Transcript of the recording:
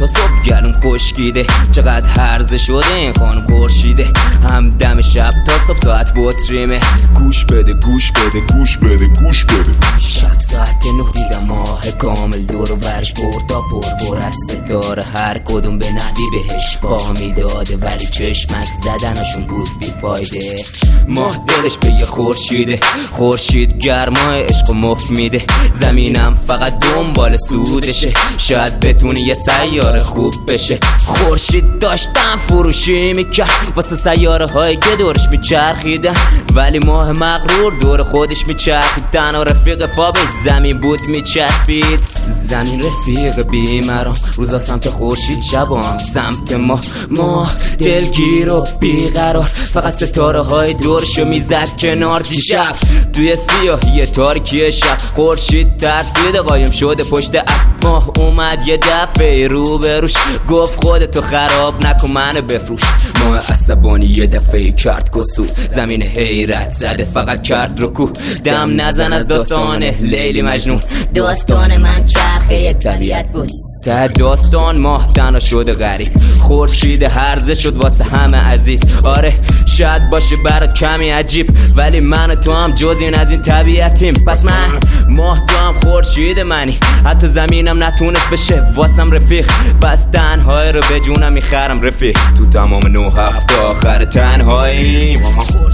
تا صبح گلوم خشکیده، چقدر هرزه شده این خانم خورشیده، هم دم شب تا صبح ساعت بطریمه. گوش بده گوش بده گوش بده گوش بده. شب ساعت 9 دیدم ماه کامل دور و برش پر تا پر از ستاره، هر کدوم به نوی بهش پا میداده، ولی چشمک زدنشون بود بیفایده. ماه دلش به یه خورشیده، خورشید گرمای عشق و مفت میده، زمینم فقط دنبال سودشه، شاید بتونی یه سیاره خوب بشه. خورشید داشتم فروشی میکرد واسه سیاره هایی که دورش میچرخیدن، ولی ماه مغرور دور خودش میچرخید، تنها رفیق خوابش زمین بود میچسبید. زمین رفیق بیمرام، روزا سمت خورشید، شبام سمت ماه دلگیر و بیقرار، فقط ستاره های دورشو میزد کنار. دیشب توی سیاهی تاریکی شب خورشید ترسید قایم شده پشت ماه، اومد یه دفعه رو بروش، گفت خودتو خراب نکن منو بفروش. ماه عصبانی یه دفعه کرد کسوف، زمین حیرت زده فقط کرد رکوع، دم نزن از داستان لیلی مجنون، داستان من چرخه طبیعت بود. ته داستان ماه تنها شده غریب، خورشید هرزه شد واسه همه عزیز. آره شاید باشه برای کمی عجیب، ولی من و تو هم جز این از این طبیعتیم. پس من ماه، تو هم خورشید منی، حتی زمینم نتونست بشه واسم رفیق، پس تنهای رو به جونم میخرم رفیق. تو تمام 9 هفته آخر تنهاییم.